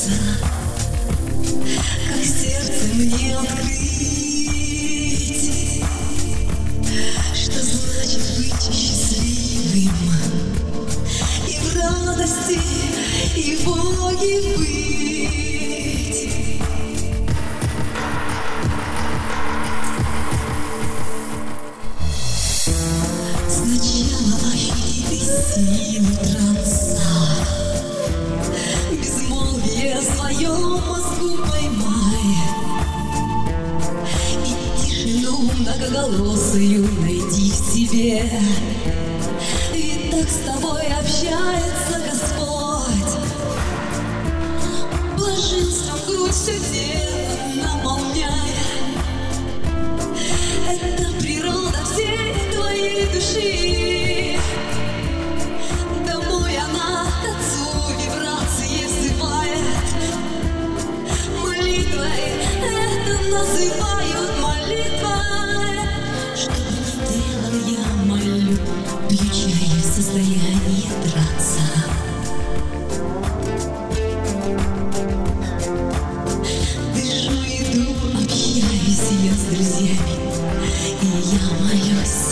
сердца, как сердце мне открыть, что значит быть счастливым и в радости, и в Боге быть. Сначала ощутить силу транса, безмолвие в своем мозгу поймай, и тишину многоголосую найди в себе. Ведь так с тобой общается Господь, блаженством грудь все тело наполняя. Это природа всей твоей души. Домой она к Отцу вибрации взывает. Молитвой это называют молитвой. Что бы ни делал, я молю, включая состояние транса. Дышу, иду, общаюсь я с друзьями, и я молюсь.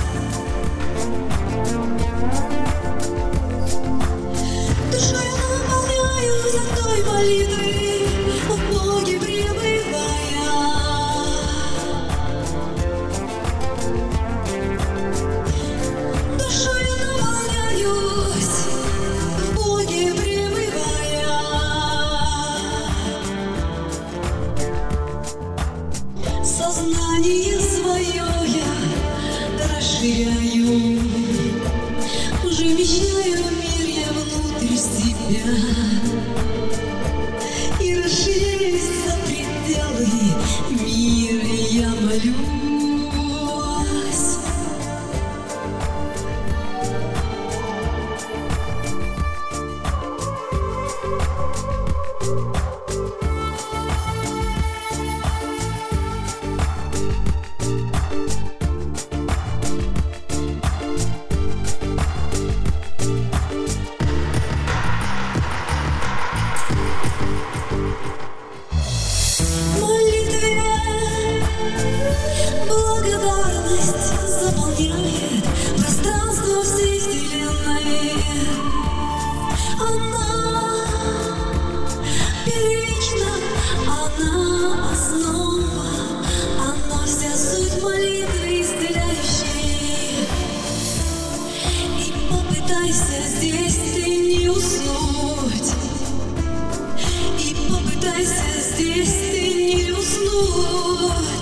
Душой наполняюсь от той молитвы, в Боге пребывая. Душой наполняюсь, в Боге пребывая. Сознание свое я расширяю, уже вещаю мир я внутрь себя, и расширяюсь за пределы мира я молюсь. Благодарность заполняет пространство всей вселенной. Она первична, она основа, она вся суть молитвы исцеляющей. И попытайся здесь ты не уснуть, и попытайся здесь ты не уснуть.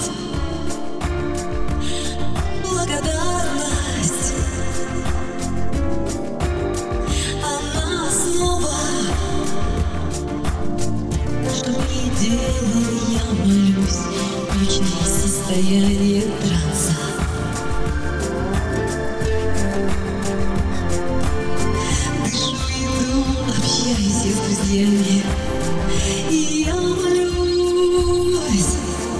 Благодарность, она основа. Что бы ни делал, я молюсь, включая состояние транса. Дышу, иду, общаюсь я с друзьями, и я молюсь.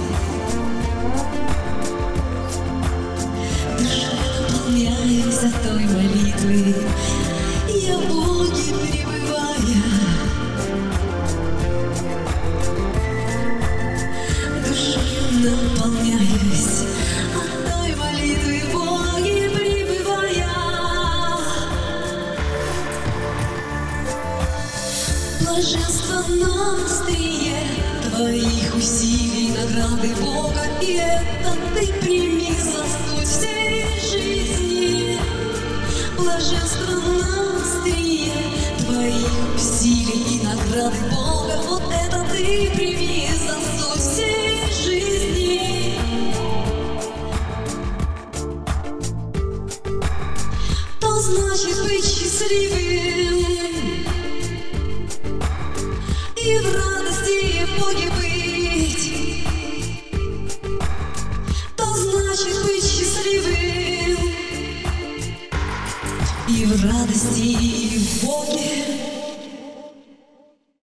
Наполняюсь от той молитвы, я в Боге пребывая. Душою наполняюсь от той молитвы, в Боге пребывая. Блаженство на острие твоих усилий, награды Бога, и это ты прими за суть всей жизни. Блаженство на острие твоих усилий и награды Бога, вот это ты прими за суть всей жизни. То значит быть счастливым и в радости, и в Боге быть. То значит